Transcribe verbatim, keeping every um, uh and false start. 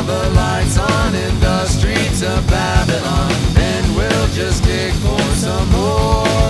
the lights on in the streets of Babylon. Then we'll just dig for some more.